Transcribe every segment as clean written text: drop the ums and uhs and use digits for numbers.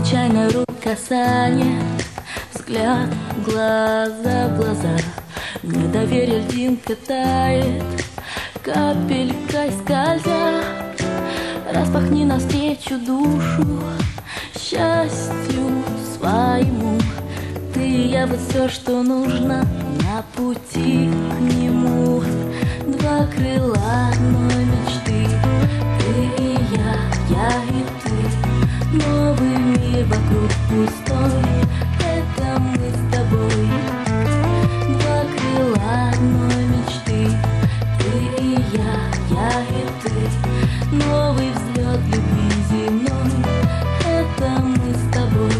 случайно рук касание, взгляд, глаза в глаза. Недоверие льдинка тает, капелькой скользя. Распахни навстречу душу счастью своему. Ты и я, вот все, что нужно на пути к нему. Два крыла одной мечты. Ты и я и ты. Новый мир вокруг пустой. Это мы с тобой. Два крыла одной мечты. Ты и я и ты. Новый взлет любви земной. Это мы с тобой.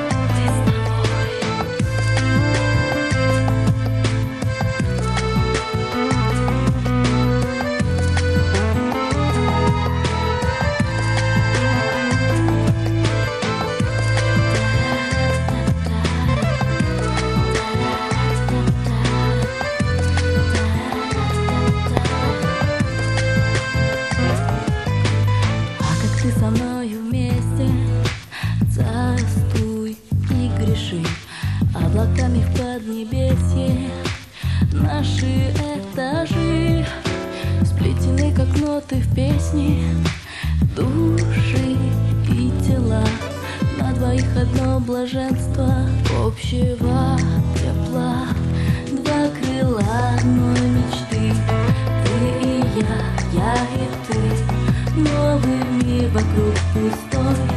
Ты со мною вместе, царствуй и греши. Облаками в поднебесье наши этажи сплетены, как ноты в песне, души и тела. На двоих одно блаженство общего тепла. Два крыла одной мечты. Ты и я и ты. Новый мир вокруг пустой.